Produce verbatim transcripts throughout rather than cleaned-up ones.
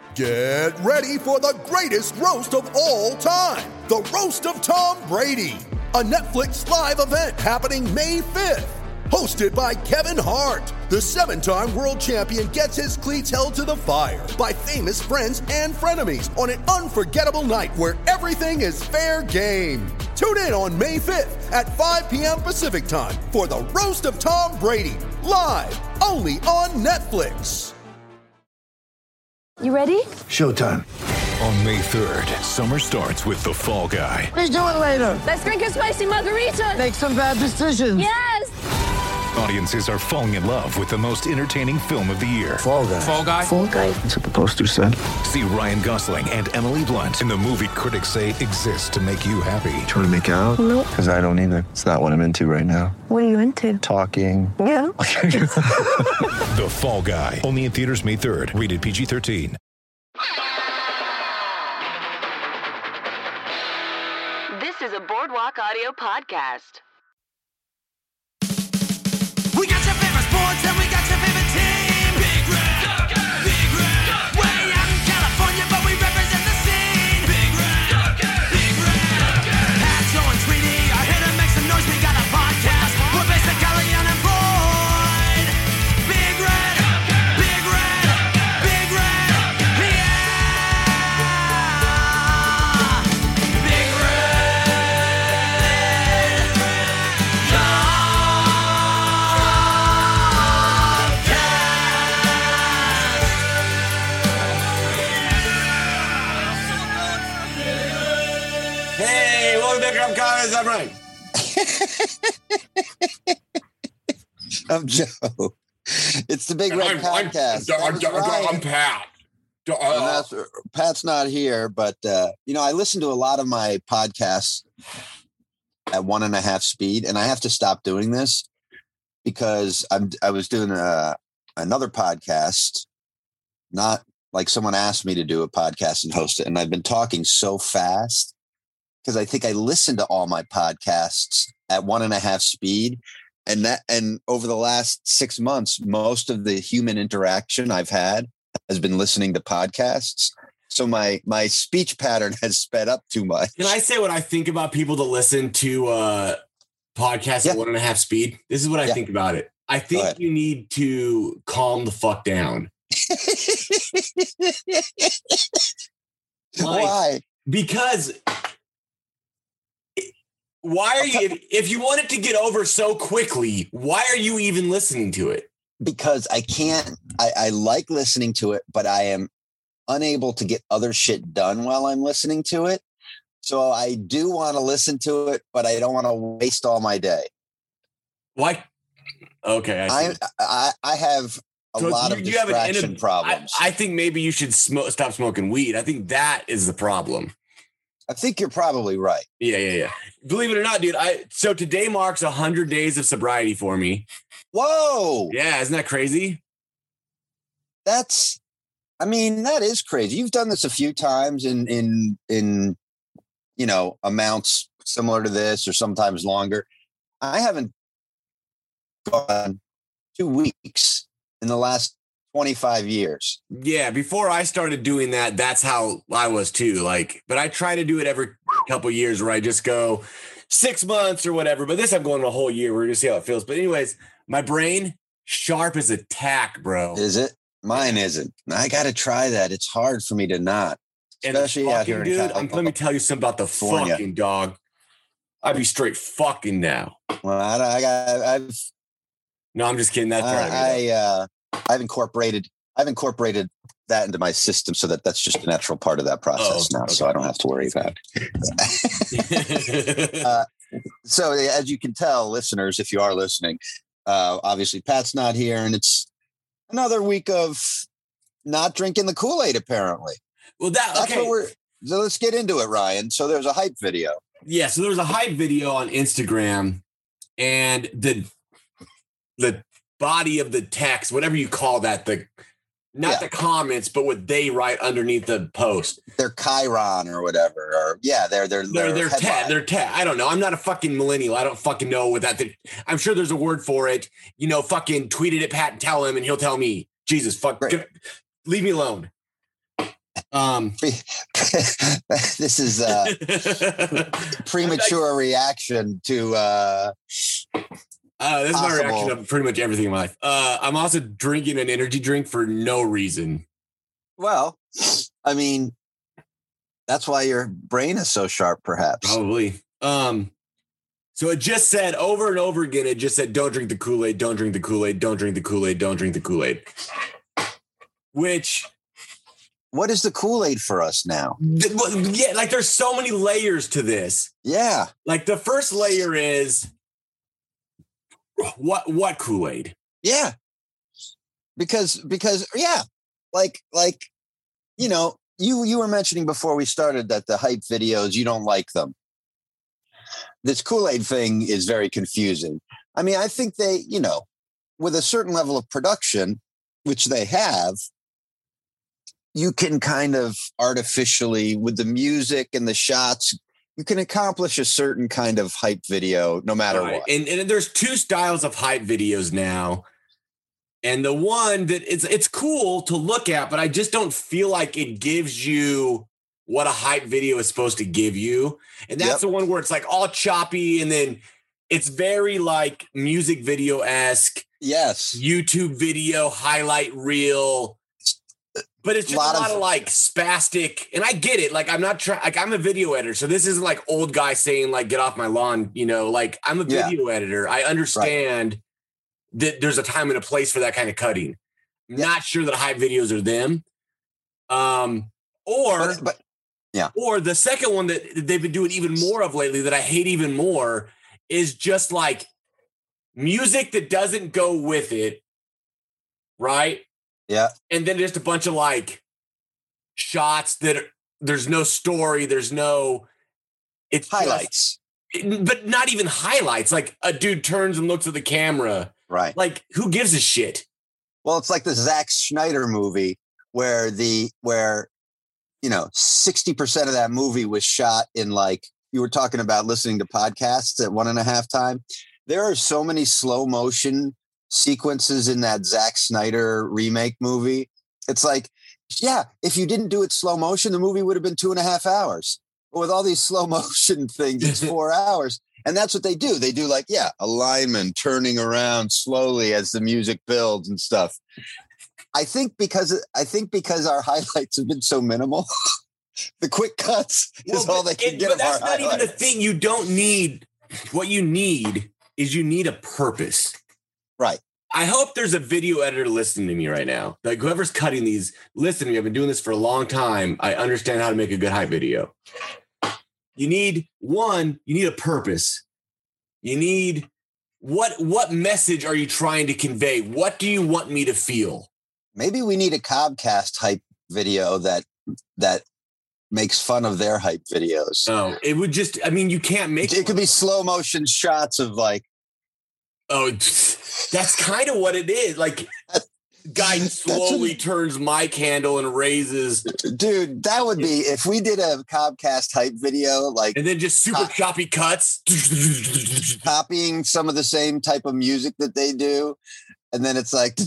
Get ready for the greatest roast of all time, the Roast of Tom Brady, a Netflix live event happening May fifth. Hosted by Kevin Hart, the seven-time world champion gets his cleats held to the fire by famous friends and frenemies on an unforgettable night where everything is fair game. Tune in on May fifth at five p.m. Pacific time for the Roast of Tom Brady, live only on Netflix. You ready? Showtime. On May third, summer starts with The Fall Guy. Let's do it later. Let's drink a spicy margarita. Make some bad decisions. Yes! Audiences are falling in love with the most entertaining film of the year. Fall Guy. Fall Guy? Fall Guy. That's what the poster said. See Ryan Gosling and Emily Blunt in the movie critics say exists to make you happy. Trying to make it out? Nope. Because I don't either. It's not what I'm into right now. What are you into? Talking. Yeah. The Fall Guy. Only in theaters May third. Rated P G thirteen. This is a Boardwalk Audio podcast. We got your favorite sports and we got your favorite team. Big Red, Ducker, Big Red, Ducker. Way out in California, but we represent the scene. Big Red, Ducker, Big Red, Ducker. Pat, Joe, and Tweety are here to make some noise. We got a podcast. We're basically unemployed. Big Red, Ducker, Big Red, Ducker, Big Red, Ducker. Yeah. Big Red, Ducker. Hey, welcome back to Trump Comments. I'm Ryan. I'm Joe. It's the Big Red I'm, I'm, Podcast. That I'm, was I'm, Ryan. I'm Pat. Uh, And that's- Pat's not here, but uh, you know, I listen to a lot of my podcasts at one and a half speed, and I have to stop doing this because I'm I was doing a, another podcast, not like someone asked me to do a podcast and host it, and I've been talking so fast because I think I listen to all my podcasts at one and a half speed. And that, and over the last six months, most of the human interaction I've had has been listening to podcasts. So my, my speech pattern has sped up too much. Can I say what I think about people that listen to uh, podcasts Yeah. at one and a half speed? This is what I Yeah. think about it. I Go think ahead. you need to calm the fuck down. Like, Why? because why are you, if, if you want it to get over so quickly, why are you even listening to it? Because I can't, I, I like listening to it, but I am unable to get other shit done while I'm listening to it. So I do want to listen to it, but I don't want to waste all my day. Why? Okay. I, I, I, I have a So lot you- of you have an distraction inab- problems. I, I think maybe you should smoke, stop smoking weed. I think that is the problem. I think you're probably right. Yeah, yeah, yeah. Believe it or not, dude. I so today marks a hundred days of sobriety for me. Whoa. Yeah, isn't that crazy? That's, I mean, that is crazy. You've done this a few times in, in, in, you know, amounts similar to this or sometimes longer. I haven't gone two weeks in the last twenty-five years. Yeah, before I started doing that, that's how I was too. Like, but I try to do it every couple years where I just go six months or whatever. But this I'm going a whole year. We're gonna see how it feels. But anyways, my brain sharp as a tack, bro. Is it? Mine isn't. I got to try that. It's hard for me to not, And especially out fucking, here in dude, I'm, California. let me tell you something about the California. fucking dog. I'd be straight fucking now. Well, I, I got, I've, No, I'm just kidding. That's part of it. I, I, uh, I've incorporated, I've incorporated that into my system so that that's just a natural part of that process Oh, now. okay. So I don't have to worry about it. uh, so as you can tell, listeners, if you are listening, uh, obviously Pat's not here, and it's another week of not drinking the Kool-Aid, apparently. Well, that That's okay. what we're, so let's get into it, Ryan. So there's a hype video. Yeah, so there was a hype video on Instagram, and the the body of the text, whatever you call that, the not Yeah. the comments, but what they write underneath the post. They're Chiron or whatever, or yeah, they're they're They're they're headline. tag. They're tag. I don't know. I'm not a fucking millennial. I don't fucking know what that. I'm sure there's a word for it. You know, fucking tweet it at Pat and tell him, and he'll tell me. Jesus, fuck, Right. get- leave me alone. Um, This is a premature reaction to uh, uh, this is my possible- reaction of pretty much everything in my life. Uh, I'm also drinking an energy drink for no reason. well, I mean, that's why your brain is so sharp, perhaps. Probably. Um, so it just said over and over again, it just said, don't drink the Kool-Aid, don't drink the Kool-Aid, don't drink the Kool-Aid, don't drink the Kool-Aid. Which, What is the Kool-Aid for us now? th- well, yeah, like there's so many layers to this. Yeah. Like the first layer is what, what Kool-Aid? Yeah. Because, because, yeah, like, like, you know, you, you were mentioning before we started that the hype videos, you don't like them. This Kool-Aid thing is very confusing. I mean, I think they, you know, with a certain level of production, which they have, you can kind of artificially, with the music and the shots, you can accomplish a certain kind of hype video no matter Right. what. And, and there's two styles of hype videos now. And the one that it's it's cool to look at, but I just don't feel like it gives you what a hype video is supposed to give you. And that's Yep. the one where it's like all choppy and then it's very like music video-esque, Yes. YouTube video, highlight reel. But it's just a Lot lot, of- of, like spastic. And I get it. Like I'm not trying, like I'm a video editor. So this isn't like old guy saying like, get off my lawn. You know, like I'm a Yeah. video editor. I understand that there's a time and a place for that kind of cutting. I'm Yeah. not sure that hype videos are them. Um, or, But, but or the second one that they've been doing even more of lately that I hate even more is just like music that doesn't go with it. Right. yeah. And then just a bunch of like shots that are, there's no story. There's no, it's just- Highlights. but not even highlights. Like a dude turns and looks at the camera. Right. Like who gives a shit? Well, it's like the Zack Snyder movie where the where you know sixty percent of that movie was shot in, like you were talking about listening to podcasts at one and a half time. There are so many slow motion sequences in that Zack Snyder remake movie. It's like, yeah, if you didn't do it slow motion, the movie would have been two and a half hours. But with all these slow motion things, it's four hours. And that's what they do. They do like, yeah, a lineman turning around slowly as the music builds and stuff. I think because I think because our highlights have been so minimal, the quick cuts is Well, all they but can it- get but of that's our not even the highlights. thing. You don't need what you need is you need a purpose. Right. I hope there's a video editor listening to me right now. Like whoever's cutting these, listen to me. I've been doing this for a long time. I understand how to make a good hype video. You need one, you need a purpose. You need what what message are you trying to convey? What do you want me to feel? Maybe we need a Comcast hype video that that makes fun of their hype videos. Oh, it would just, I mean, you can't make It could be slow motion shots of like, Oh, that's kind of what it is. Like, guy That's slowly a- turns mic handle and raises, dude, that would be if we did a Comcast hype video, like and then just super Uh, choppy cuts. copying some of the same type of music that they do. And then it's like,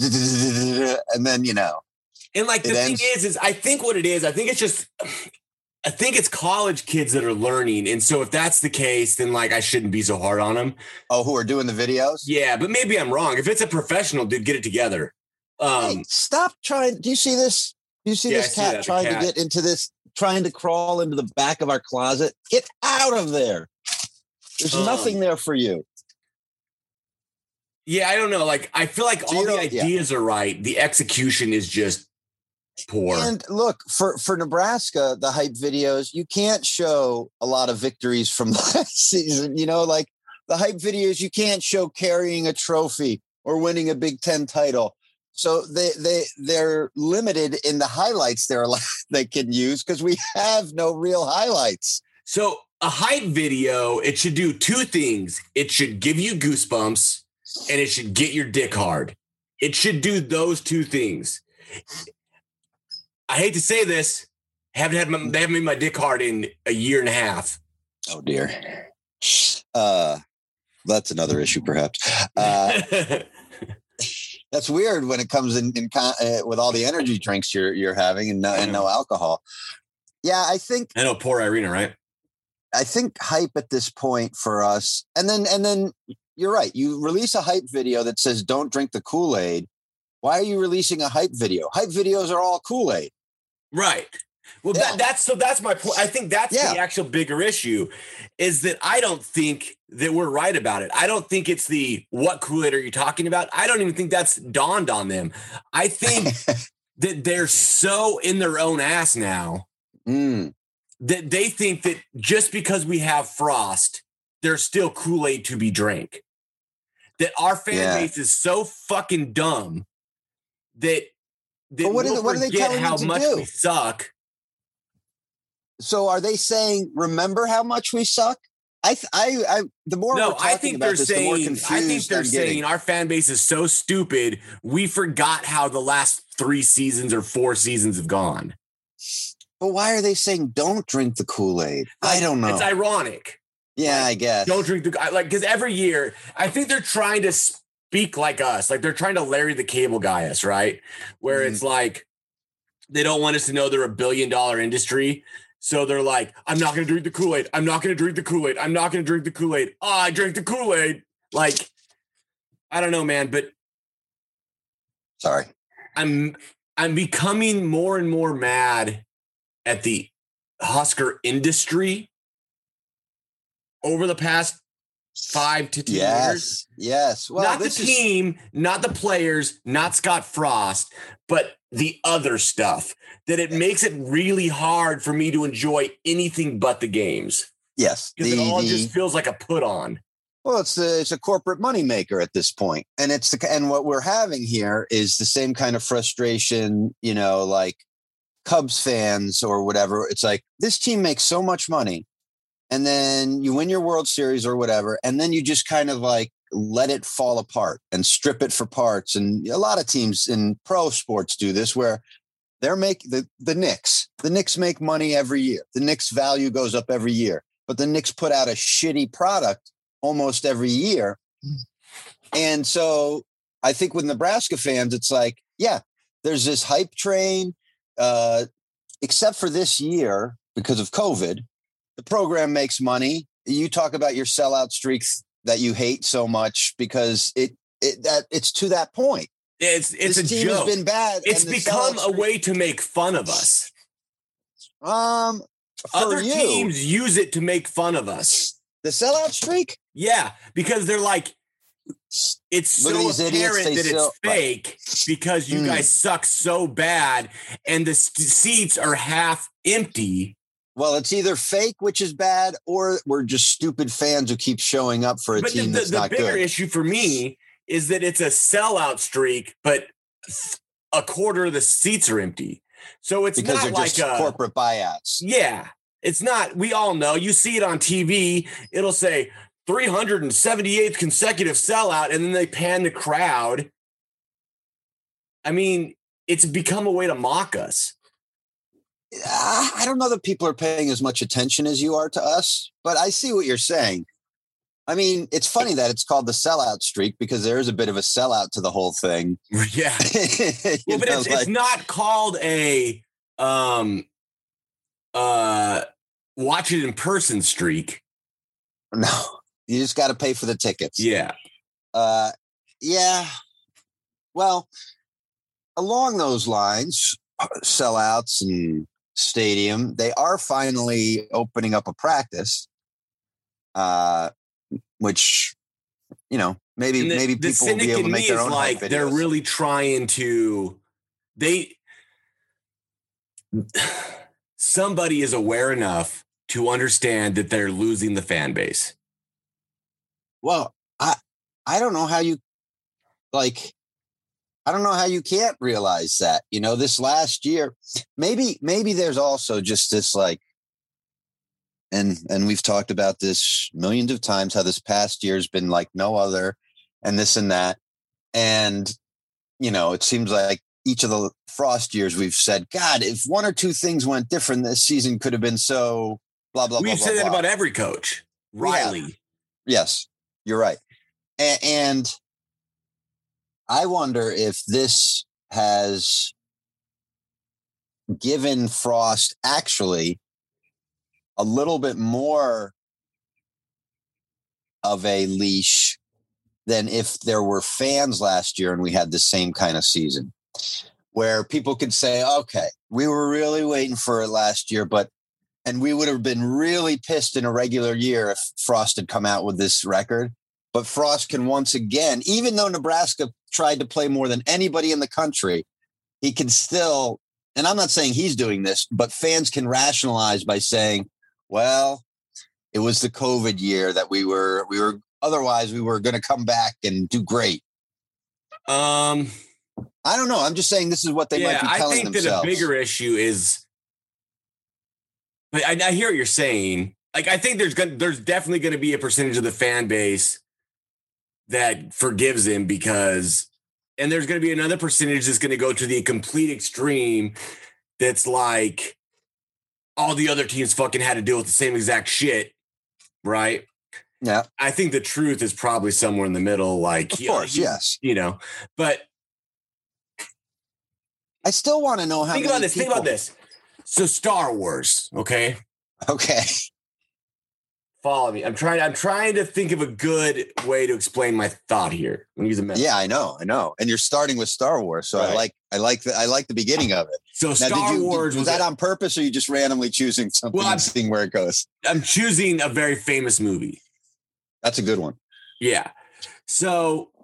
and then, you know, And like the It thing ends- is, is I think what it is, I think it's just, I think it's college kids that are learning. And so if that's the case, then like I shouldn't be so hard on them. oh, who are doing the videos? Yeah, but maybe I'm wrong. If it's a professional, dude, get it together. Um, Hey, stop trying. Do you see this? Do you see Yeah, I this see cat that, the trying cat. to get into this, trying to crawl into the back of our closet? Get out of there. There's Um, nothing there for you. yeah, I don't know. Like I feel like So all you the don't- yeah. ideas are right. The execution is just poor. And look, for, for Nebraska, the hype videos, you can't show a lot of victories from last season. You know, like the hype videos, you can't show carrying a trophy or winning a Big Ten title. So they they they're limited in the highlights they're allowed, they can use because we have no real highlights. So a hype video, it should do two things. It should give you goosebumps and it should get your dick hard. It should do those two things. I hate to say this, haven't had my, they haven't made my dick hard in a year and a half. Oh dear. Uh, that's another issue, perhaps. Uh, That's weird when it comes in, in con- uh, with all the energy drinks you're you're having and no, and no alcohol. Yeah, I think I know, poor Irina, right? I think hype at this point for us, and then and then you're right. You release a hype video that says "Don't drink the Kool-Aid." Why are you releasing a hype video? Hype videos are all Kool-Aid, right? Well, yeah. that, that's so that's my point. I think that's yeah. the actual bigger issue, is that I don't think that we're right about it. I don't think it's the what Kool-Aid are you talking about? I don't even think that's dawned on them. I think that they're so in their own ass now. Mm. That they think that just because we have Frost, there's still Kool-Aid to be drank. That our fan yeah. base is so fucking dumb that, that what, we'll is, what are they telling how you to much do? we suck. So are they saying, remember how much we suck? I, I, I the more no, we're talking I think about they're this, saying, the more confused I think they're I'm saying getting. our fan base is so stupid. We forgot how the last three seasons or four seasons have gone. But why are they saying don't drink the Kool-Aid? I don't know. It's ironic. Yeah, like, I guess. Don't drink the like because every year I think they're trying to speak like us, like they're trying to Larry the Cable Guy us, right? Where mm-hmm. it's like they don't want us to know they're a billion dollar industry. So they're like, I'm not going to drink the Kool-Aid. I'm not going to drink the Kool-Aid. I'm not going to drink the Kool-Aid. Oh, I drank the Kool-Aid. Like, I don't know, man, but sorry. I'm I'm becoming more and more mad at the Husker industry over the past five to ten yes, years. Yes. Well, not the this is... team, not the players, not Scott Frost, but the other stuff that it makes it really hard for me to enjoy anything but the games. Yes. Because it all the, just feels like a put on. Well, it's a, it's a corporate moneymaker at this point. And it's the, and what we're having here is the same kind of frustration, you know, like Cubs fans or whatever. It's like this team makes so much money and then you win your World Series or whatever. And then you just kind of like let it fall apart and strip it for parts. And a lot of teams in pro sports do this where they're making the, the Knicks, the Knicks make money every year. The Knicks value goes up every year, but the Knicks put out a shitty product almost every year. And so I think with Nebraska fans, it's like, yeah, there's this hype train, uh, except for this year because of COVID, the program makes money. You talk about your sellout streaks that you hate so much because it, it that it's to that point. It's it's this a team joke. Has been bad. It's become a way to make fun of us. Um, other you, teams use it to make fun of us. The sellout streak? Yeah, because they're like, it's so apparent that it's fake because you mm. guys suck so bad and the st- seats are half empty. Well, it's either fake, which is bad, or we're just stupid fans who keep showing up for a but team the, that's the not good. The bigger issue for me is that it's a sellout streak, but a quarter of the seats are empty. So it's because not they're like just a, corporate buyouts. Yeah. It's not, we all know, you see it on T V, it'll say three hundred seventy-eighth consecutive sellout, and then they pan the crowd. I mean, it's become a way to mock us. Uh, I don't know that people are paying as much attention as you are to us, but I see what you're saying. I mean, it's funny that it's called the sellout streak because there is a bit of a sellout to the whole thing. Yeah. Well, but know, it's, like, it's not called a um, uh, watch it in person streak. No, you just got to pay for the tickets. Yeah. Uh, yeah. Well, along those lines, sellouts and stadium, they are finally opening up a practice, uh, which, you know, maybe the, maybe people will be able to make their own like videos. They're really trying to, they, somebody is aware enough to understand that they're losing the fan base. Well, I, I don't know how you, like, I don't know how you can't realize that, you know, this last year, maybe, maybe there's also just this like, and, and we've talked about this millions of times, how this past year has been like no other and this and that. And, you know, it seems like each of the Frost years we've said, God, if one or two things went different, this season could have been so blah, blah, We've blah, said blah, that blah. about every coach. Riley. Yes, you're right. And, and I wonder if this has given Frost actually a little bit more of a leash than if there were fans last year and we had the same kind of season where people could say, okay, we were really waiting for it last year, but, and we would have been really pissed in a regular year if Frost had come out with this record. But Frost can once again, even though Nebraska tried to play more than anybody in the country, he can still, and I'm not saying he's doing this, but fans can rationalize by saying, well, it was the COVID year that we were, we were, otherwise we were going to come back and do great. Um, I don't know. I'm just saying this is what they yeah, might be telling I think themselves. that a bigger issue is, but I, I hear what you're saying. Like, I think there's going there's definitely going to be a percentage of the fan base that forgives him because, and there's going to be another percentage that's going to go to the complete extreme. That's like all the other teams fucking had to deal with the same exact shit. Right. Yeah. I think the truth is probably somewhere in the middle. Like, of he- course, he- yes. You know, but I still want to know how think many about this. people- Think about this. So Star Wars. Okay. Okay. Follow me. I'm trying. I'm trying to think of a good way to explain my thought here. I'm using metaphor. Yeah, I know. I know. And you're starting with Star Wars. So I Right. like, I like the, I like the beginning of it. So Now, Star did you, Wars was was that a- on purpose, or you just randomly choosing something Well, I'm- and seeing where it goes? I'm choosing a very famous movie. That's a good one. Yeah. So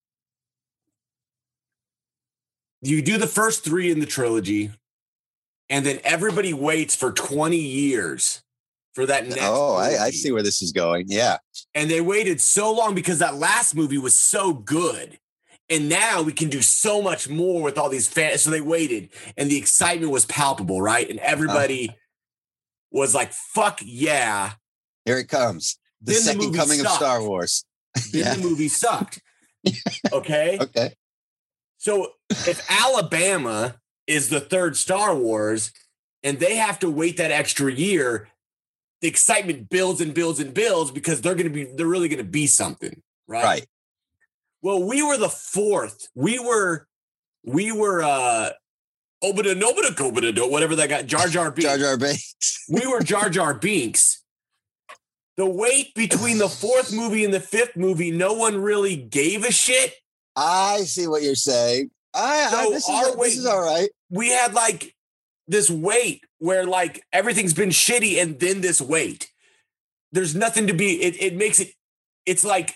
you do the first three in the trilogy, and then everybody waits for twenty years for that next. Oh, I, I movie. see where this is going. Yeah. And they waited so long because that last movie was so good. And now we can do so much more with all these fans. So they waited, and the excitement was palpable, right? And everybody was like, fuck yeah. Here it comes. The Then the second movie coming of sucked. Star Wars. Then Yeah. the movie sucked. Okay. Okay. So if Alabama is the third Star Wars and they have to wait that extra year, the excitement builds and builds and builds because they're going to be, they're really going to be something. Right. Right. Well, we were the fourth. We were, we were, uh, Obada Nobada Gobada, whatever that got, Jar Jar Binks. Jar Jar Binks. We were Jar Jar Binks. The wait between the fourth movie and the fifth movie, no one really gave a shit. I see what you're saying. I, So I this, is, our this wait- is all right. We had like this wait where like everything's been shitty and then this wait. There's nothing to be, it, it makes it, it's like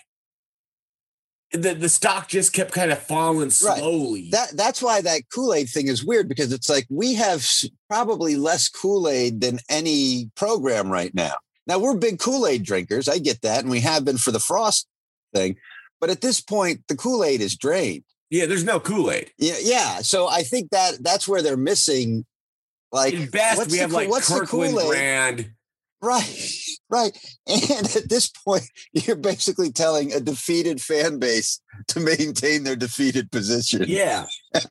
the, the stock just kept kind of falling slowly. That that's why that Kool-Aid thing is weird, because it's like we have s- probably less Kool-Aid than any program right now. Now, we're big Kool-Aid drinkers. I get that. And we have been for the Frost thing. But at this point, the Kool-Aid is drained. Yeah, there's no Kool-Aid. Yeah. Yeah. So I think that that's where they're missing. Like, At best, what's we the have Ko- like what's the Kirkland Kool-Aid? brand. Right. Right. And at this point, you're basically telling a defeated fan base to maintain their defeated position. Yeah.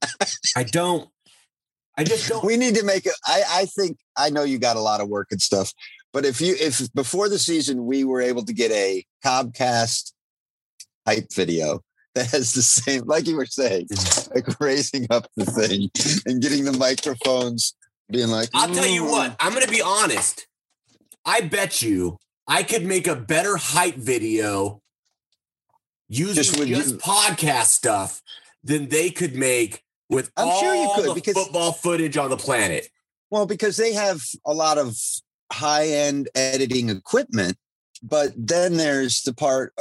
I don't, I just don't. We need to make it. I, I think, I know you got a lot of work and stuff, but if you, if before the season, we were able to get a Comcast hype video that has the same, like you were saying, like raising up the thing and getting the microphones, being like, I'll tell you "Mm." what, I'm going to be honest. I bet you I could make a better hype video using Just just, with you- podcast stuff than they could make with I'm all sure you could, the because- football footage on the planet. Well, because they have a lot of high-end editing equipment, but then there's the part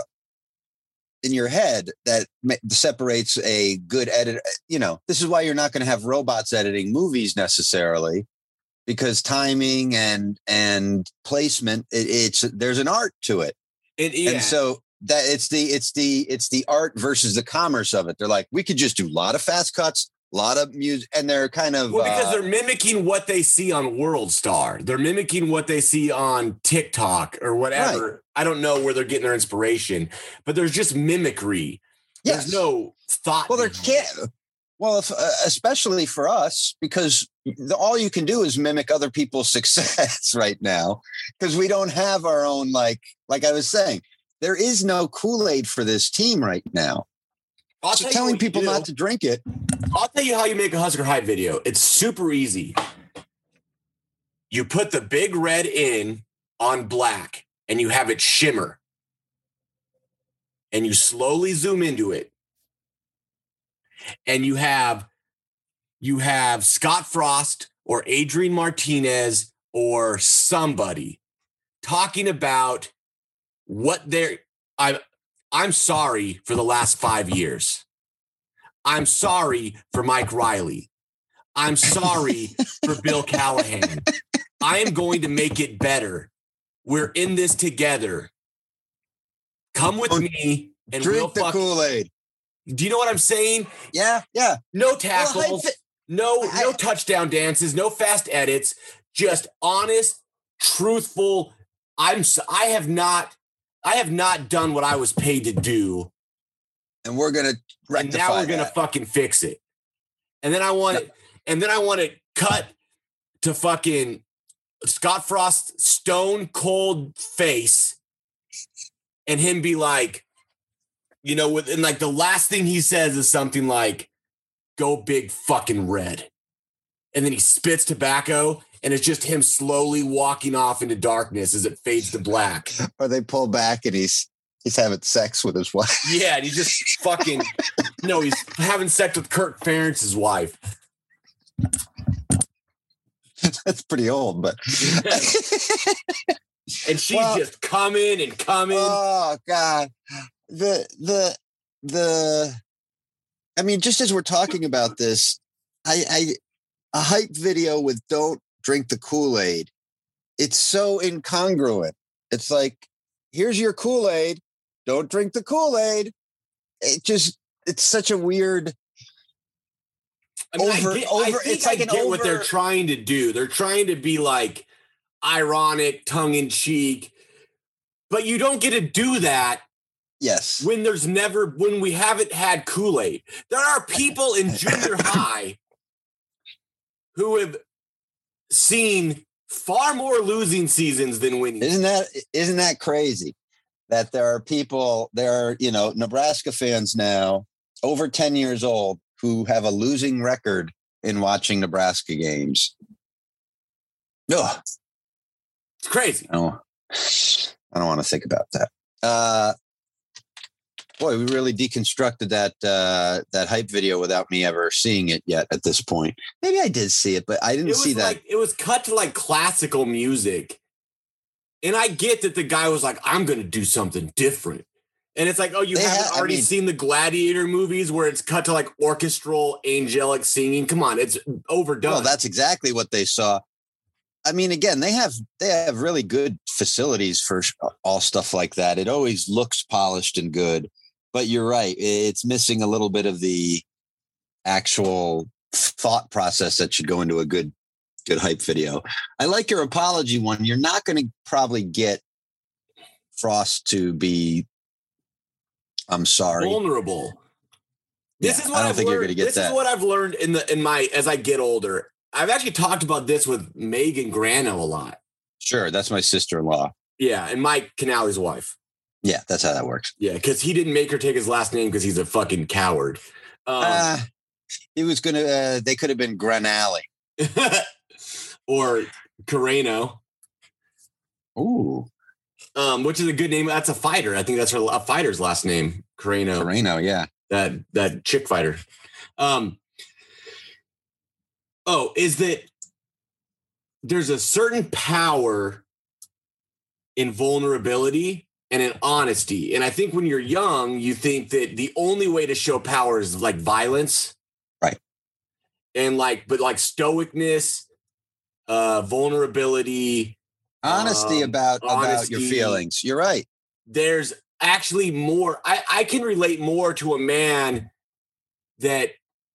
in your head that ma- separates a good edit. You know, this is why you're not going to have robots editing movies necessarily, because timing and and placement, it, it's there's an art to it, And, yeah, and so that it's the it's the it's the art versus the commerce of it. They're like, we could just do a lot of fast cuts, a lot of music, and they're kind of well, because uh, they're mimicking what they see on World Star. They're mimicking what they see on TikTok or whatever. I don't know where they're getting their inspiration, but there's just mimicry. yes. There's no thought. Well, there behind can't. it. Well, if, uh, especially for us, because the, all you can do is mimic other people's success right now, because we don't have our own, like, like I was saying, there is no Kool-Aid for this team right now. I'll So tell you telling what you people do. not to drink it. I'll tell you how you make a Husker Hype video. It's super easy. You put the big red in on black and you have it shimmer. And you slowly zoom into it. And you have you have Scott Frost or Adrian Martinez or somebody talking about what they're I'm I'm sorry for the last five years. I'm sorry for Mike Riley. I'm sorry for Bill Callahan. I am going to make it better. We're in this together. Come with me and Drink we'll the fuck. Kool-Aid. Do you know what I'm saying? Yeah, yeah. No Well, tackles, I- no I- no touchdown dances, no fast edits, just honest, truthful. I'm s- I have not I have not done what I was paid to do. And we're gonna rectify And now we're gonna that. fucking fix it. And then I want it, and then I want it cut to fucking Scott Frost's stone cold face, and him be like, you know, with and like the last thing he says is something like, "Go big fucking red," and then he spits tobacco, and it's just him slowly walking off into darkness as it fades to black. Or they pull back and he's he's having sex with his wife. Yeah, and he just fucking no, he's having sex with Kirk Ferentz's wife. That's pretty old, but And she's Well- just coming and coming. oh god, the the the. I mean, just as we're talking about this, I, I a hype video with "Don't drink the Kool-Aid." It's so incongruent. It's like, here's your Kool-Aid. Don't drink the Kool-Aid. It just it's such a weird. I mean, over- I get, over- I think it's I like an get what they're over- trying to do. They're trying to be like ironic, tongue in cheek, but you don't get to do that Yes. when there's never when we haven't had Kool-Aid. There are people in junior high who have seen far more losing seasons than winning. Isn't that isn't that crazy? That there are people, there are, you know, Nebraska fans now over ten years old who have a losing record in watching Nebraska games. Ugh, It's crazy. I don't, I don't want to think about that. Uh, boy, we really deconstructed that uh, that hype video without me ever seeing it yet at this point. Maybe I did see it, but I didn't It was see that. like it was cut to like classical music. And I get that the guy was like, I'm going to do something different. And it's like, oh, you They haven't ha- I already mean- seen the Gladiator movies where it's cut to like orchestral, angelic singing. Come on, it's overdone. Well, that's exactly what they saw. I mean, again, they have they have really good facilities for sh- all stuff like that. It always looks polished and good, but you're right; it's missing a little bit of the actual thought process that should go into a good good hype video. I like your apology one. You're not going to probably get Frost to be. I'm sorry. vulnerable. This Yeah, is what I don't I've think you're learned. gonna get this that. is what I've learned in the in my as I get older. I've actually talked about this with Megan Grano a lot. Sure, that's my sister-in-law. Yeah, and Mike Canale's wife. Yeah, that's how that works. Yeah, because he didn't make her take his last name because he's a fucking coward. Um, Uh, he was gonna. Uh, they could have been Granale. or Carreno, Ooh, um, which is a good name. That's a fighter. I think that's her a fighter's last name, Carreno. Moreno. Yeah. That that chick fighter. Um. Oh, is that there's a certain power in vulnerability and in honesty, and I think when you're young, you think that the only way to show power is like violence, Right. And like, but like stoicness, uh, vulnerability. Honesty Um, about about your honesty. feelings. You're right. There's actually more. I, I can relate more to a man that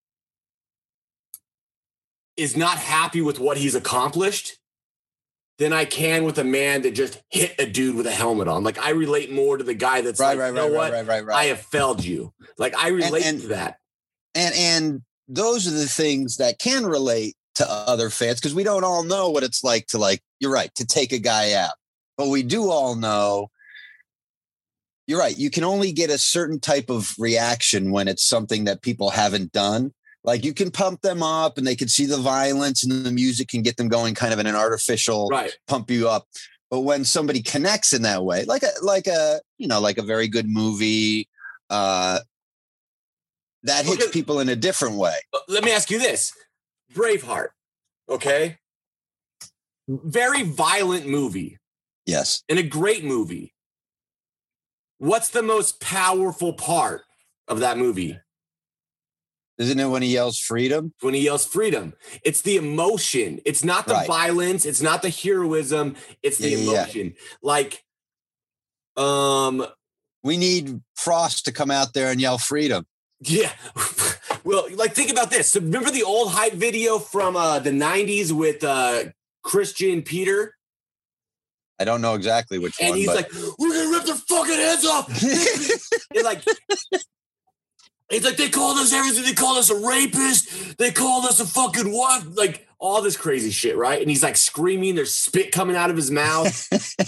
is not happy with what he's accomplished than I can with a man that just hit a dude with a helmet on. Like I relate more to the guy that's Right, like, right, you know right, what? right, right, right, I right. have failed you. Like I relate and- to that. And and those are the things that can relate to other fans because we don't all know what it's like to like. You're right to take a guy out, but we do all know you're right. You can only get a certain type of reaction when it's something that people haven't done. Like you can pump them up and they can see the violence and the music can get them going kind of in an artificial Right. pump you up. But when somebody connects in that way, like a, like a, you know, like a very good movie, uh, that hits Okay. people in a different way. Let me ask you this. Braveheart, okay? Very violent movie Yes. and a great movie. What's the most powerful part of that movie? Isn't it when he yells freedom? When he yells freedom. It's the emotion. It's not the Right. violence. It's not the heroism. It's the Yeah, yeah, yeah. emotion. Like, um, We need Frost to come out there and yell freedom. yeah. Well, like think about this. So remember the old hype video from uh, the nineties with uh, Christian Peter? I don't know exactly which And one. he's but like, we're gonna rip their fucking heads off. And like, it's like they called us everything. They called us a rapist. They called us a fucking what? Like all this crazy shit, right? And he's like screaming. There's spit coming out of his mouth.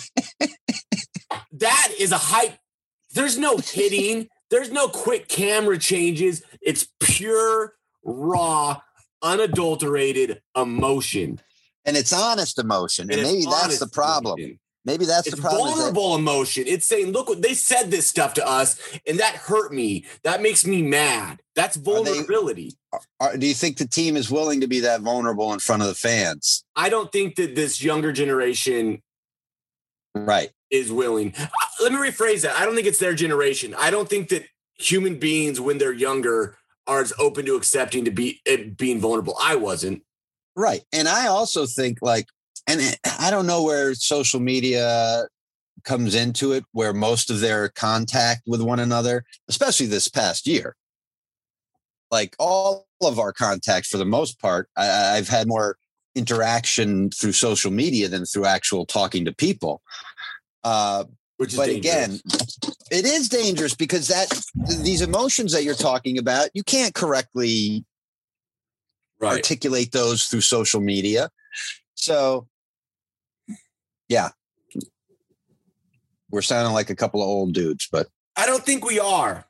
That is a hype. There's no hitting. There's no quick camera changes. It's pure, raw, unadulterated emotion. and it's honest emotion. And, And it's maybe that's honest the problem. emotion. Maybe that's It's the problem. is that- vulnerable emotion. It's saying, look what they said this stuff to us, and that hurt me. That makes me mad. That's they- vulnerability. Are, do you think the team is willing to be that vulnerable in front of the fans? I don't think that this younger generation Right. is willing. Uh, Let me rephrase that. I don't think it's their generation. I don't think that human beings, when they're younger, are as open to accepting to be it being vulnerable. I wasn't. Right. And I also think like, and I don't know where social media comes into it, where most of their contact with one another, especially this past year, like all of our contacts for the most part, I, I've had more interaction through social media than through actual talking to people. Uh, Which is but dangerous. again, it is dangerous because that these emotions that you're talking about, you can't correctly right. articulate those through social media. So, yeah, we're sounding like a couple of old dudes, but I don't think we are.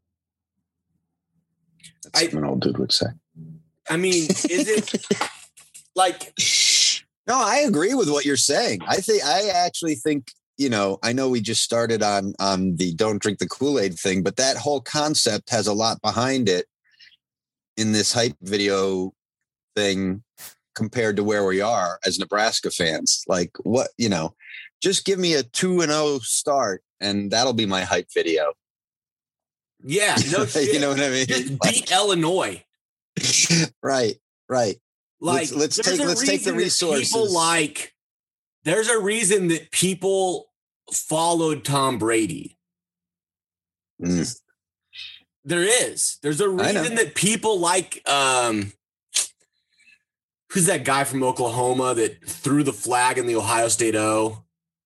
that's I- what an old dude would say. I mean, is it like No, I agree with what you're saying. I think I actually think, you know, I know we just started on on the don't drink the Kool-Aid thing, but that whole concept has a lot behind it in this hype video thing compared to where we are as Nebraska fans. Like what, you know, just give me a two and oh start and that'll be my hype video. yeah, no shit. You know what I mean? Just beat Illinois. Right, right. Like, Let's- let's there's take- a let's take the reason that People resources. like, there's a reason that people followed Tom Brady. Mm. There is. There's a I know. reason that people like, um, who's that guy from Oklahoma that threw the flag in the Ohio State O?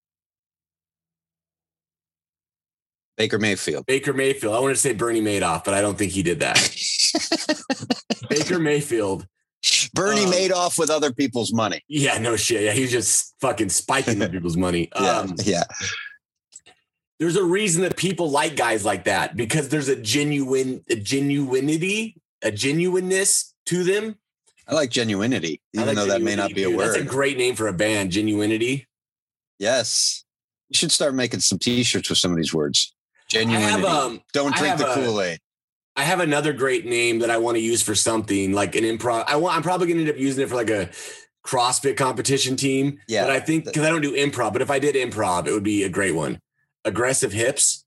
Baker Mayfield. Baker Mayfield. I wanted to say Bernie Madoff, but I don't think he did that. Baker Mayfield. Bernie Um, Madoff with other people's money. Yeah, no shit. Yeah, he was just fucking spiking the people's money. Yeah, Um, yeah. there's a reason that people like guys like that because there's a genuine, a genuinity, a genuineness to them. I like genuinity, I even like though that may not genuinity, be a too. word. That's a great name for a band, genuinity. Yes. You should start making some t-shirts with some of these words. Genuinity. I have, um, Don't I drink have the a- Kool-Aid. I have another great name that I want to use for something like an improv. I want. I'm probably going to end up using it for like a CrossFit competition team. Yeah. But I think because I don't do improv, but if I did improv, it would be a great one. Aggressive hips.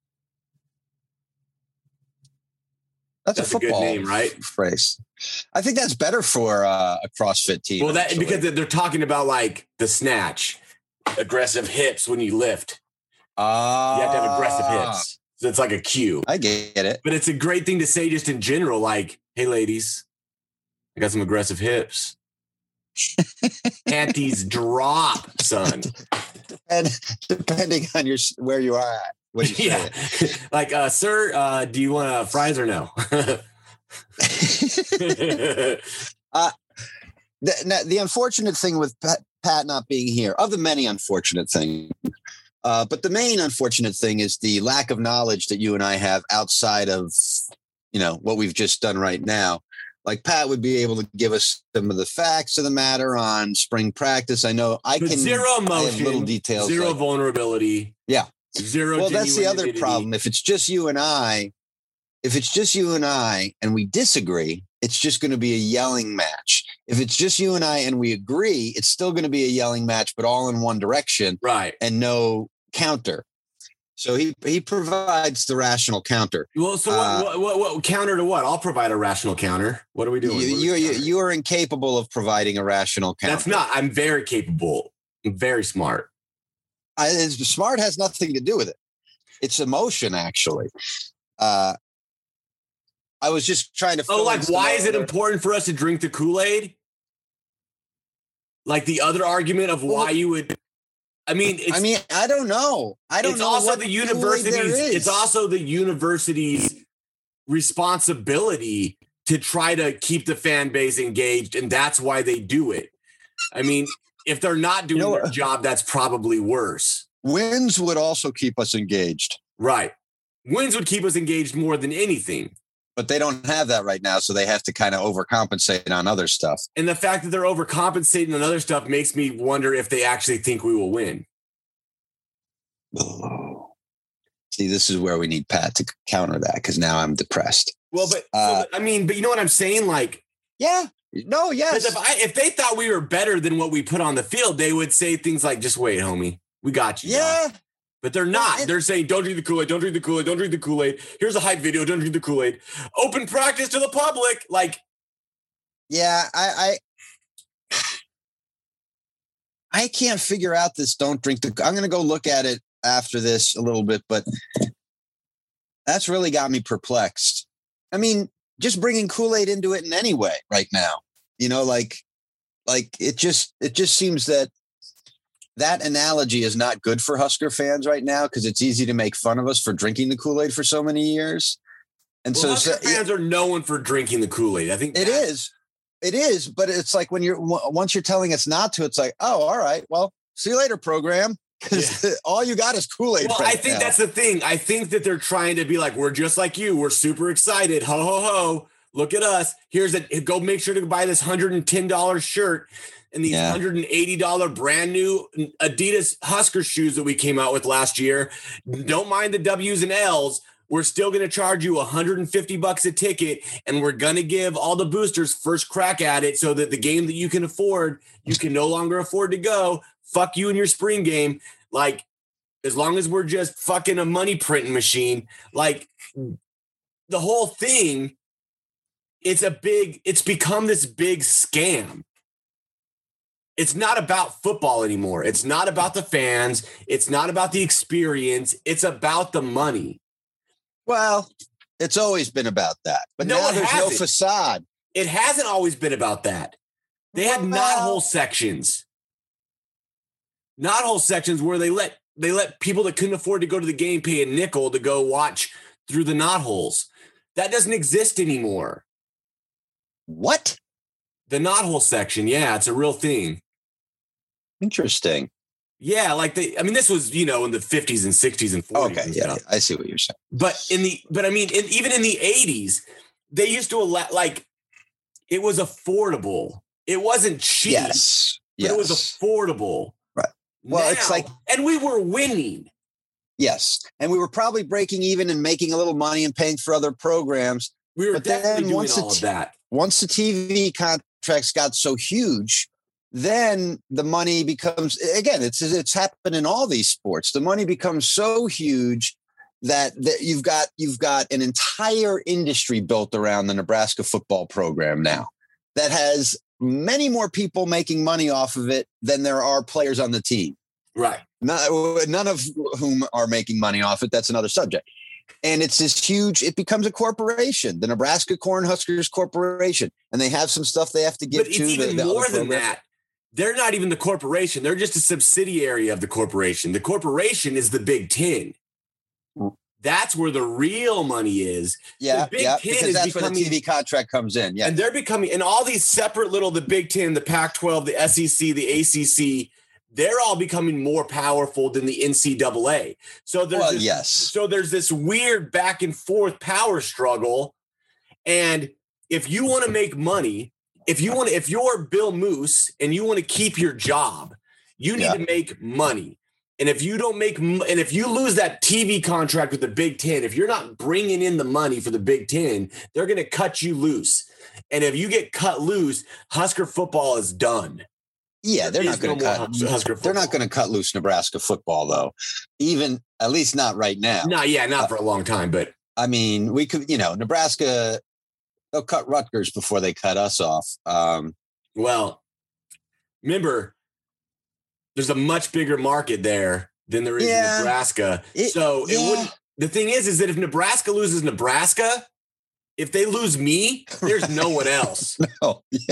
That's, That's a a good football name, right? phrase. I think that's better for uh, a CrossFit team. Well, that actually. because they're talking about like the snatch, aggressive hips when you lift. Ah, You have to have aggressive hips. So it's like a cue. I get it. But it's a great thing to say just in general, like, hey, ladies, I got some aggressive hips. Panties drop, son. And depending on your where you are at, when you say Yeah. it. Like, uh, sir, uh, do you want uh, fries or no? uh, the, the unfortunate thing with Pat, Pat not being here, of the many unfortunate things, Uh, but the main unfortunate thing is the lack of knowledge that you and I have outside of, you know, what we've just done right now. Like Pat would be able to give us some of the facts of the matter on spring practice. I know I But can. zero I have emotion, little details. zero like- vulnerability. Yeah. Zero. Well, that's the other genuinity. problem. If it's just you and I, if it's just you and I and we disagree, it's just going to be a yelling match. If it's just you and I and we agree, it's still going to be a yelling match, but all in one direction Right. and no counter. So he he provides the rational counter. Well, so Uh, what, what, what, what counter to what? I'll provide a rational counter. What are we doing? You, What are you, we you, countering? you are incapable of providing a rational counter. That's not. I'm very capable. I'm very smart. I, it's, smart has nothing to do with it. It's emotion, actually. Uh, I was just trying to. Oh, fill in like some why is it other- important for us to drink the Kool-Aid? Like the other argument of why you would. I mean, it's, I mean, I don't know. I don't it's know also what the Kool-Aid there university's. is. It's also the university's responsibility to try to keep the fan base engaged, and that's why they do it. I mean, if they're not doing You know their what? job, that's probably worse. Wins would also keep us engaged, Right. Wins would keep us engaged more than anything. but they don't have that right now, so they have to kind of overcompensate on other stuff. And the fact that they're overcompensating on other stuff makes me wonder if they actually think we will win. See, this is where we need Pat to counter that because now I'm depressed. Well, but Uh, so, I mean, but you know what I'm saying? Like, Yeah. No. Yes. if I, if they thought we were better than what we put on the field, they would say things like, "Just wait, homie, we got you." dog." Yeah. But they're not. It- They're saying, "Don't drink the Kool-Aid. Don't drink the Kool-Aid. Don't drink the Kool-Aid. Here's a hype video. Don't drink the Kool-Aid. Open practice to the public." Like, Yeah. I. I I can't figure out this. Don't drink the. I'm going to go look at it after this a little bit, but that's really got me perplexed. I mean, just bringing Kool-Aid into it in any way right now, you know, like, like it just, it just seems that that analogy is not good for Husker fans right now because it's easy to make fun of us for drinking the Kool-Aid for so many years. And well, so, Husker so fans are known for drinking the Kool-Aid. I think it that's- is. It is, but it's like when you're w- once you're telling us not to, it's like, oh, all right, well, see you later, program, because all you got is Kool-Aid. Well, right I think now. that's the thing. I think that they're trying to be like, we're just like you. We're super excited. Ho, ho, ho. Look at us. Here's a go make sure to buy this one hundred ten dollars shirt and these Yeah. one hundred eighty dollars brand new Adidas Husker shoes that we came out with last year. Don't mind the W's and L's. We're still going to charge you one hundred fifty bucks a ticket, and we're going to give all the boosters first crack at it so that the game that you can afford, you can no longer afford to go. Fuck you and your spring game. Like, as long as we're just fucking a money printing machine, like the whole thing, it's a big, it's become this big scam. It's not about football anymore. It's not about the fans. It's not about the experience. It's about the money. Well, it's always been about that, but No, now it there's no hasn't. facade. It hasn't always been about that. They had Well- knothole sections. Knothole sections where they let they let people that couldn't afford to go to the game pay a nickel to go watch through the knotholes. That doesn't exist anymore. What? The knothole section, yeah, it's a real thing. Interesting. Yeah, like they I mean, this was, you know, in the fifties and sixties and forties. Okay, and yeah, stuff. I see what you're saying. But in the, but I mean, in, even in the eighties, they used to allow, like, it was affordable. It wasn't cheap, Yes, but yes, it was affordable. Right. Well, it's Now- like- and we were winning. yes, and we were probably breaking even and making a little money and paying for other programs. We were But then definitely doing once all the of t- that. Once the T V contracts got so huge, then the money becomes again. It's it's happened in all these sports. The money becomes so huge that that you've got you've got an entire industry built around the Nebraska football program now that has many more people making money off of it than there are players on the team. Right. None, none of whom are making money off it. That's another subject. And it's this huge, it becomes a corporation, the Nebraska Cornhuskers Corporation. And they have some stuff they have to give But it's to even the, the more other than programs. that. They're not even the corporation. They're just a subsidiary of the corporation. The corporation is the Big Ten. That's where the real money is. Yeah, the Big yeah, Ten because is that's where the becoming- T V contract comes in. Yeah. And they're becoming, and all these separate little, the Big Ten, the Pac twelve, the S E C, the A C C, they're all becoming more powerful than the N C double A. So there's Well, this, yes. so there's this weird back and forth power struggle. And if you want to make money, if you want to, if you're Bill Moose and you want to keep your job, you need Yeah. to make money. And if you don't make, and if you lose that T V contract with the Big Ten, if you're not bringing in the money for the Big Ten, they're going to cut you loose. And if you get cut loose, Husker football is done. Yeah, they're There not is going to no cut. more Husker They're not football. going to cut loose Nebraska football, though. Even at least not right now. No, yeah, not for a long time, but I mean, we could, you know, Nebraska. They'll cut Rutgers before they cut us off. Um, well, remember, there's a much bigger market there than there is Yeah. in Nebraska. It- so it yeah. wouldn't. The thing is, is that if Nebraska loses Nebraska, if they lose me, there's no one else. Oh, yeah.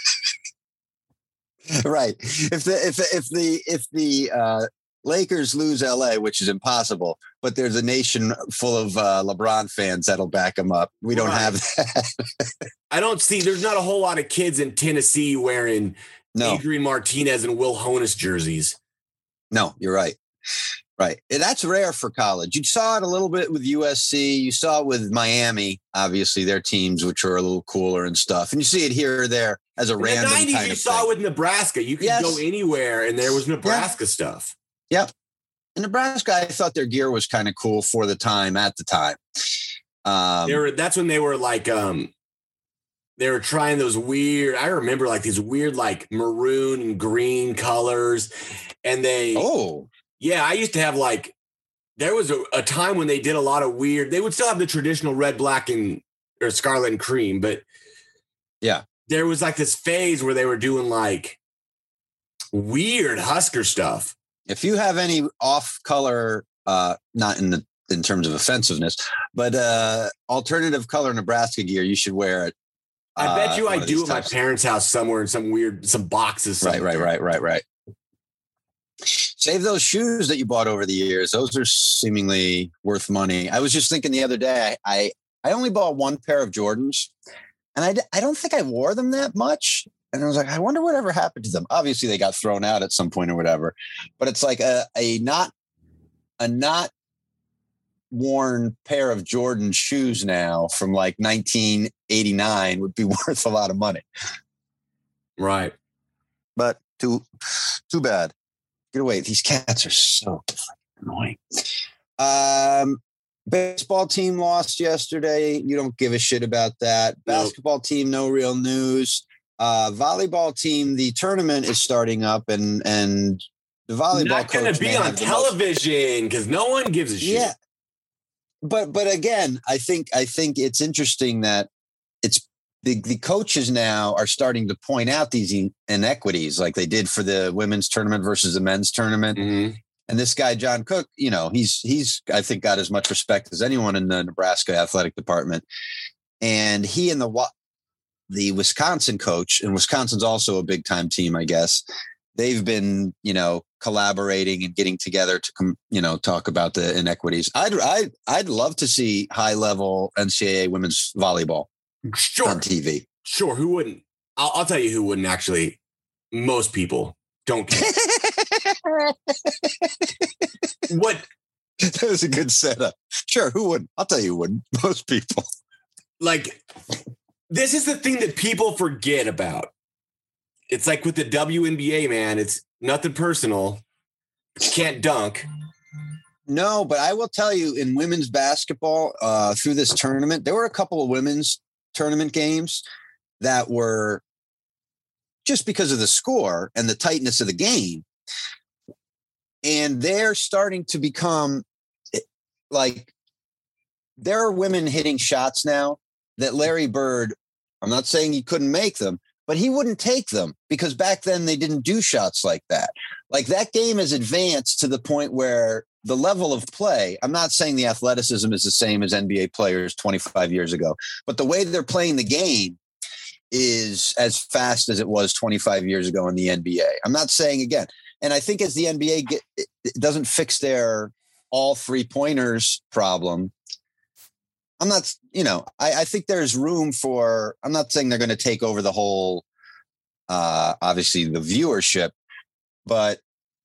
Right. If the if if the if the uh, Lakers lose L A, which is impossible, but there's a nation full of uh, LeBron fans that'll back them up. We don't Right. have that. I don't see. There's not a whole lot of kids in Tennessee wearing No, Adrian Martinez and Will Honus jerseys. no, you're right. Right. And that's rare for college. You saw it a little bit with U S C. You saw it with Miami, obviously, their teams, which are a little cooler and stuff. And you see it here or there as a In random the nineties, kind you of saw thing. it with Nebraska. You could Yes. go anywhere, and there was Nebraska stuff. Yep. In Nebraska, I thought their gear was kind of cool for the time at the time. Um, They were. That's when they were like, um, they were trying those weird. I remember like these weird, like maroon and green colors, and they. oh, Yeah, I used to have like. There was a, a time when they did a lot of weird. They would still have the traditional red, black, and or scarlet and cream, but yeah. there was like this phase where they were doing like weird Husker stuff. If you have any off color, uh, not in the in terms of offensiveness, but uh, alternative color Nebraska gear, you should wear it. I bet you uh, I one of do these at my times. parents' house somewhere in some weird, some boxes. Right, somewhere. right, right, right, right. Save those shoes that you bought over the years. Those are seemingly worth money. I was just thinking the other day, I, I only bought one pair of Jordans, and I, d- I don't think I wore them that much. And I was like, I wonder whatever happened to them. Obviously, they got thrown out at some point or whatever. But it's like a, a not a not worn pair of Jordan shoes now from like nineteen eighty-nine would be worth a lot of money. Right. But too too bad. Get away. These cats are so annoying. Um, baseball team lost yesterday. You don't give a shit about that. No. Basketball team, no real news. Uh, volleyball team, the tournament is starting up, and and the volleyball Not going coach to be may on have the most- television because no one gives a shit. Yeah, but but again, I think I think it's interesting that it's the the coaches now are starting to point out these in- inequities, like they did for the women's tournament versus the men's tournament. Mhm. And this guy, John Cook, you know, he's he's I think got as much respect as anyone in the Nebraska athletic department. And he and the Wa- the Wisconsin coach, and Wisconsin's also a big time team, I guess. They've been, you know, collaborating and getting together to, com- you know, talk about the inequities. I'd I'd I'd love to see high level N C double A women's volleyball Sure. on T V. Sure. Who wouldn't? I'll, I'll tell you who wouldn't actually. Most people don't care. What? That was a good setup. Sure, who wouldn't? I'll tell you who wouldn't. Most people. Like, this is the thing that people forget about. It's like with the W N B A, man. It's nothing personal. You can't dunk. No, but I will tell you, in women's basketball, uh, through this tournament, there were a couple of women's tournament games that were just because of the score and the tightness of the game. And they're starting to become like, there are women hitting shots now that Larry Bird, I'm not saying he couldn't make them, but he wouldn't take them because back then they didn't do shots like that. Like that game has advanced to the point where the level of play, I'm not saying the athleticism is the same as N B A players twenty-five years ago, but the way they're playing the game is as fast as it was twenty-five years ago in the N B A. I'm not saying again, and I think as the N B A get, it doesn't fix their all three pointers problem. I'm not, you know, I, I think there's room for, I'm not saying they're going to take over the whole, uh, obviously the viewership, but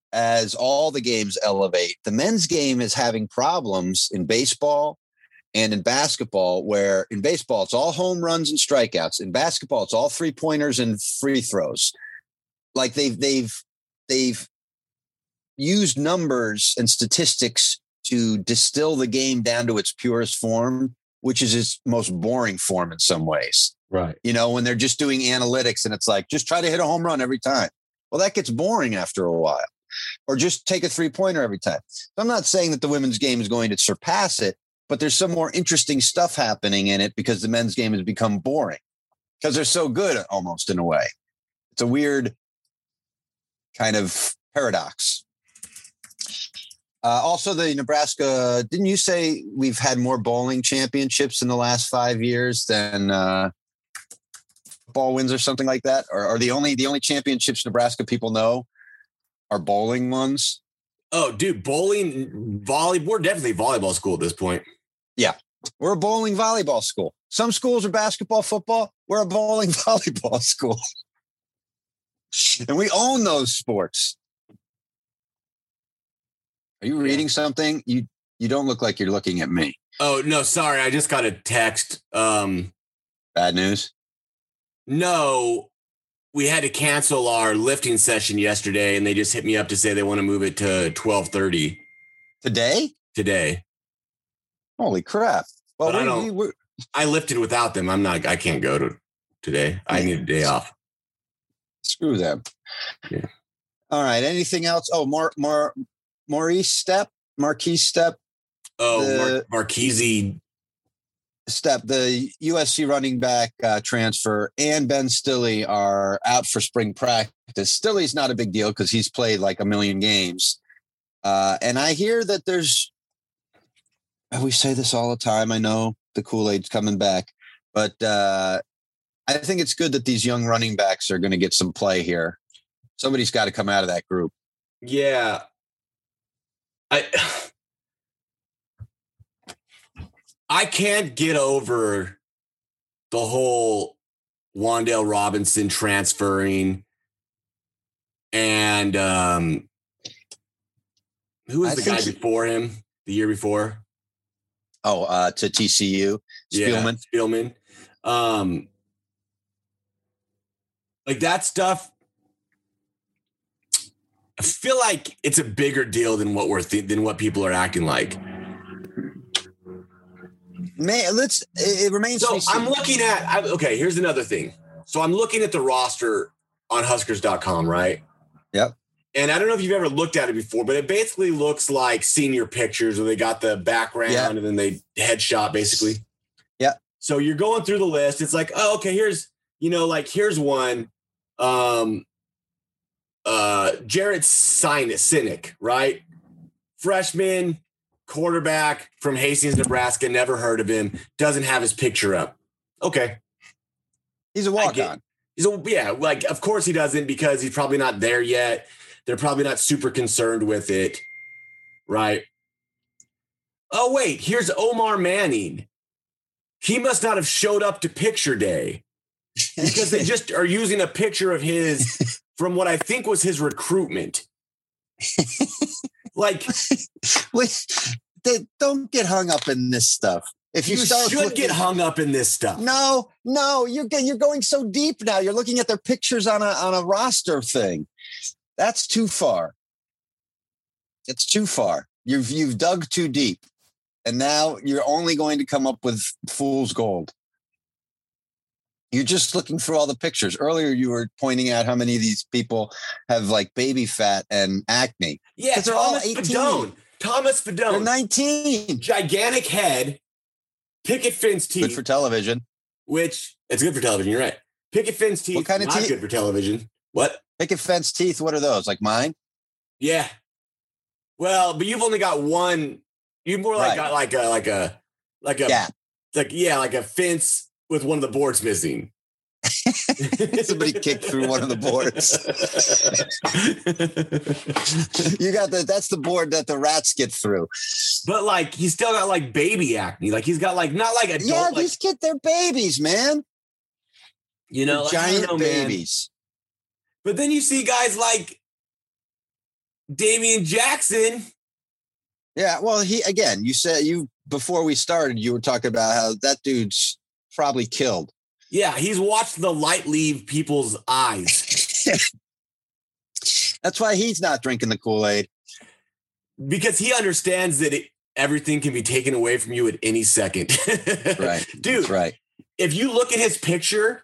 as all the games elevate, the men's game is having problems in baseball and in basketball, where in baseball, it's all home runs and strikeouts. In basketball, it's all three pointers and free throws. Like they've, they've, they've used numbers and statistics to distill the game down to its purest form, which is its most boring form in some ways. Right. You know, when they're just doing analytics and it's like, just try to hit a home run every time. Well, that gets boring after a while. Or just take a three pointer every time. So I'm not saying that the women's game is going to surpass it, but there's some more interesting stuff happening in it because the men's game has become boring because they're so good almost in a way. It's a weird kind of paradox. Uh, also, the Nebraska, didn't you say we've had more bowling championships in the last five years than uh, football wins or something like that? Or are the only the only championships Nebraska people know are bowling ones? Oh, dude, bowling, volley, we're definitely a volleyball school at this point. Yeah, we're a bowling volleyball school. Some schools are basketball, football. We're a bowling volleyball school. And we own those sports. Are you reading something? You you don't look like you're looking at me. Oh, no, sorry. I just got a text. Um, Bad news? No, we had to cancel our lifting session yesterday, and they just hit me up to say they want to move it to twelve thirty. Today? Today. Holy crap. Well, But I we, don't- we, we're, I lifted without them. I'm not, I can't go to today. I need a day off. screw them. Yeah. All right. Anything else? Oh, more, more, Maurice Step, Marquise Step. Oh, The- Mar- Marchese. Step, the U S C running back uh, transfer, and Ben Stilley are out for spring practice. Stilley's not a big deal because he's played like a million games. Uh, and I hear that there's, we say this all the time. I know the Kool-Aid's coming back, but uh, I think it's good that these young running backs are going to get some play here. Somebody's got to come out of that group. Yeah. I I can't get over the whole Wan'Dale Robinson transferring and um who was I the think guy he- before him the year before? Oh, uh, to T C U, Spielman. Yeah, Spielman. Um like that stuff. I feel like it's a bigger deal than what we're th- than what people are acting like. Man, let's. It, it remains. to So be seen. I'm looking at. I, okay, here's another thing. So I'm looking at the roster on Huskers dot com, right? Yep. And I don't know if you've ever looked at it before, but it basically looks like senior pictures where they got the background Yeah. and then they headshot basically. Yeah. So you're going through the list. It's like, oh, okay, here's, you know, like here's one. Um, uh, Jared Sin- Cynic, right? Freshman, quarterback from Hastings, Nebraska. Never heard of him. Doesn't have his picture up. Okay. He's a I walk get- on. He's a, yeah, like, of course he doesn't because he's probably not there yet. They're probably not super concerned with it, right? Oh, wait, here's Omar Manning. He must not have showed up to picture day because they just are using a picture of his from what I think was his recruitment. Like, Wait, they, don't get hung up in this stuff. If you, you start should looking- get hung up in this stuff. No, no, you're get- you're going so deep now. You're looking at their pictures on a on a roster thing. That's too far. It's too far. You've you've dug too deep, and now you're only going to come up with fool's gold. You're just looking through all the pictures. Earlier, you were pointing out how many of these people have like baby fat and acne. Yeah, 'Cause they're all Thomas eighteen. Fedone. Thomas They're Fedone. nineteen. Gigantic head, picket fence teeth. Good for television. Which it's good for television. You're right. Picket fence teeth. What kind of not teeth? good for television. What? Picket fence teeth. What are those? Like mine? Yeah. Well, but you've only got one. You've more like Right. got like a like a like a Yeah. like yeah like a fence with one of the boards missing. Somebody kicked through one of the boards. You got the that's the board that the rats get through. But like he's still got like baby acne. Like he's got like not like adult. Yeah, like, these kids, they're babies, man. you know, They're like, I don't giant know, man. babies. But then you see guys like Damian Jackson. Yeah, well, he again, you said you before we started, you were talking about how that dude's probably killed. Yeah, he's watched the light leave people's eyes. That's why he's not drinking the Kool-Aid. Because he understands that it, everything can be taken away from you at any second. Right. Dude, That's right. If you look at his picture,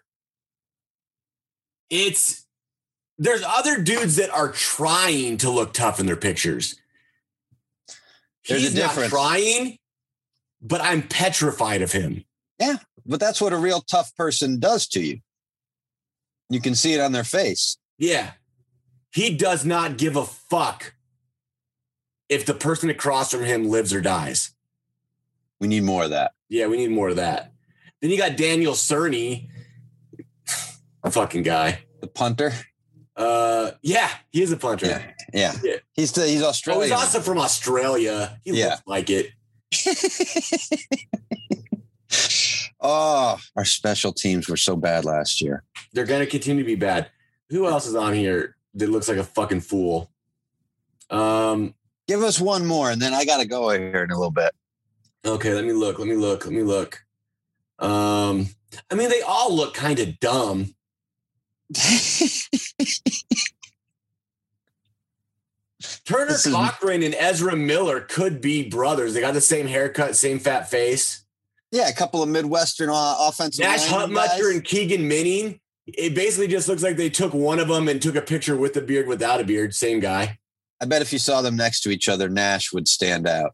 it's there's other dudes that are trying to look tough in their pictures. There's He's a difference. not trying, but I'm petrified of him. Yeah, but that's what a real tough person does to you. You can see it on their face. Yeah. He does not give a fuck if the person across from him lives or dies. We need more of that. Yeah, we need more of that. Then you got Daniel Cerny, a fucking guy. The punter. Uh, yeah, he is a punter. Yeah, yeah. Yeah. He's the, he's Oh, Australian. he's also from Australia. He Yeah. looks like it. Oh, our special teams were so bad last year. They're gonna continue to be bad. Who else is on here that looks like a fucking fool? Um. Give us one more, and then I got to go here in a little bit. Okay, let me look. Let me look. Let me look. Um. I mean, they all look kind of dumb. Turner This is- Cochran and Ezra Miller could be brothers. They got the same haircut, same fat face. Yeah, a couple of Midwestern uh, offensive Nash linemen Hutmuster guys. and Keegan Minning. It basically just looks like they took one of them and took a picture with the beard, without a beard. Same guy. I bet if you saw them next to each other, Nash would stand out.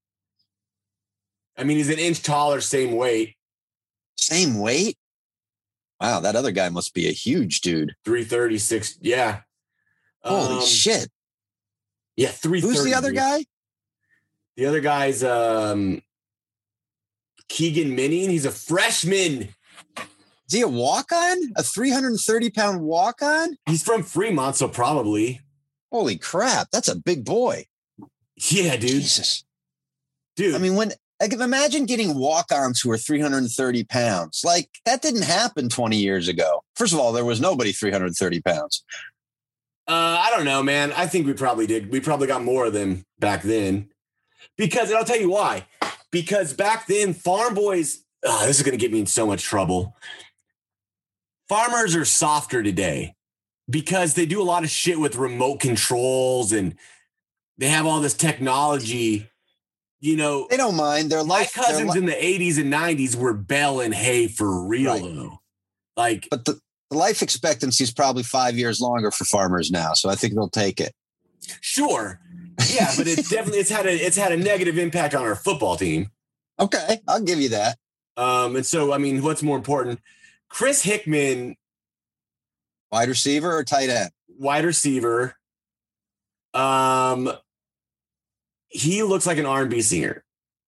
I mean, he's an inch taller, same weight. Same weight? Wow, that other guy must be a huge dude. three thirty-six. Yeah. Holy Um, shit. Yeah, three thirty. Who's the other guy? The other guy's um, Keegan Minning. He's a freshman. Is he a walk-on? A three hundred thirty pound walk-on? He's from Fremont, so probably. Holy crap. That's a big boy. Yeah, dude. Jesus. Dude. I mean, when I can imagine getting walk-ons who are three hundred thirty pounds. Like, that didn't happen twenty years ago. First of all, there was nobody three hundred thirty pounds. Uh, I don't know, man. I think we probably did. We probably got more of them back then. Because, and I'll tell you why. Because back then, farm boys, oh, this is going to get me in so much trouble. Farmers are softer today because they do a lot of shit with remote controls and they have all this technology. You know, They don't mind. Their my life. their cousins li- in the eighties and nineties were baling hay for real, Right. though. Like, but the, the life expectancy is probably five years longer for farmers now. So I think they'll take it. sure. Yeah, but it's definitely, it's had a, it's had a negative impact on our football team. Okay. I'll give you that. Um, and so, I mean, what's more important? Chris Hickman, Wide receiver or tight end? wide receiver. Um, he looks like an R and B singer.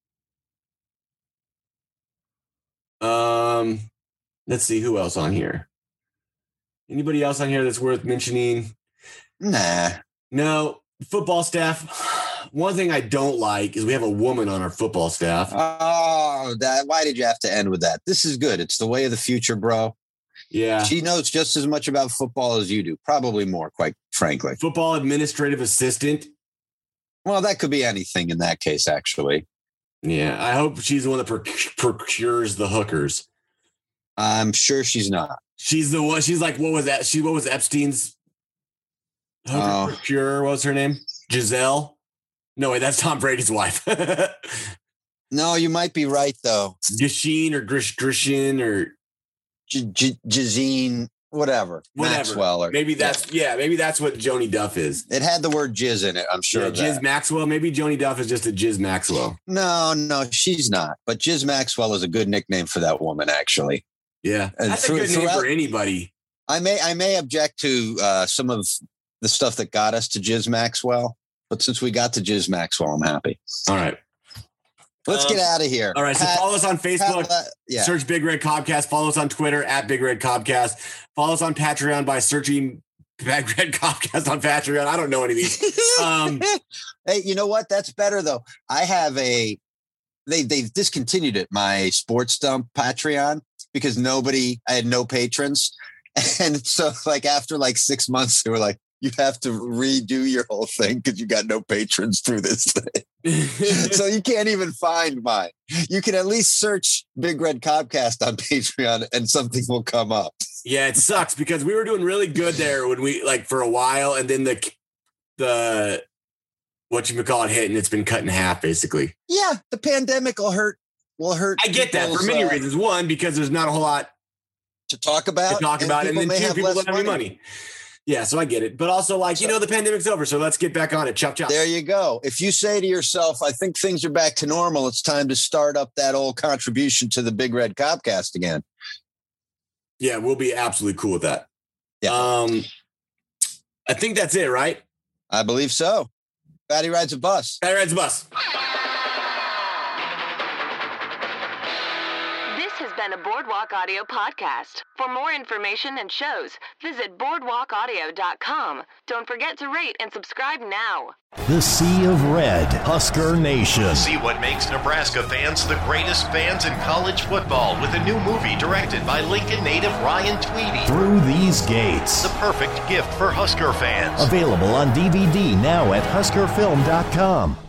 Um, let's see who else on here. Anybody else on here that's worth mentioning? Nah. No, football staff. One thing I don't like is we have a woman on our football staff. Oh, that. Why did you have to end with that? This is good. It's the way of the future, bro. Yeah. She knows just as much about football as you do. Probably more, quite frankly. Football administrative assistant. Well, that could be anything in that case, actually. Yeah. I hope she's the one that proc- procures the hookers. I'm sure she's not. She's the one. She's like, what was that? She, what was Epstein's hooker Oh. procure? What was her name? Giselle? No, wait, that's Tom Brady's wife. No, you might be right, though. Gasheen or Grish Grishin or J- J- Jazine, whatever. whatever. Maxwell. Or, maybe that's, yeah. maybe that's what Joni Duff is. It had the word jizz in it. I'm sure Yeah, of Jiz that. Maxwell. Maybe Joni Duff is just a Jiz Maxwell. No, no, she's not. But Jiz Maxwell is a good nickname for that woman, actually. Yeah. And That's through- a good name throughout- for anybody. I may I may object to uh, some of the stuff that got us to Jiz Maxwell, but since we got to Jiz Maxwell, I'm happy. All right. Let's Um, get out of here. All right. So Pat- follow us on Facebook. Pat, uh, yeah. Search Big Red Cobcast. Follow us on Twitter at Big Red Cobcast. Follow us on Patreon by searching Big Red Cobcast on Patreon. I don't know any of these. Um, Hey, you know what? That's better though. I have a they they've discontinued it, my Sports Dump Patreon, because nobody I had no patrons. And so like after like six months, they were like, you have to redo your whole thing because you got no patrons through this thing. So you can't even find mine. You can at least search Big Red Copcast on Patreon and something will come up. Yeah, it sucks because we were doing really good there when we like for a while, and then the the what you call it hit, and it's been cut in half basically. Yeah, the pandemic will hurt. Will hurt. I get that for many uh, reasons. One, because there's not a whole lot to talk about. To talk about, and, and then two, people don't have any money. Yeah, so I get it. But also, like, so, you know, the pandemic's over, so let's get back on it. Chop, chop. There you go. If you say to yourself, I think things are back to normal, it's time to start up that old contribution to the Big Red Copcast again. Yeah, we'll be absolutely cool with that. Yeah. Um, I think that's it, right? I believe so. Fatty rides a bus. Fatty rides a bus. This has been a Boardwalk Audio podcast. For more information and shows, visit boardwalk audio dot com. Don't forget to rate and subscribe now. The Sea of Red, Husker Nation. See what makes Nebraska fans the greatest fans in college football with a new movie directed by Lincoln native Ryan Tweedy. Through These Gates. The perfect gift for Husker fans. Available on D V D now at husker film dot com.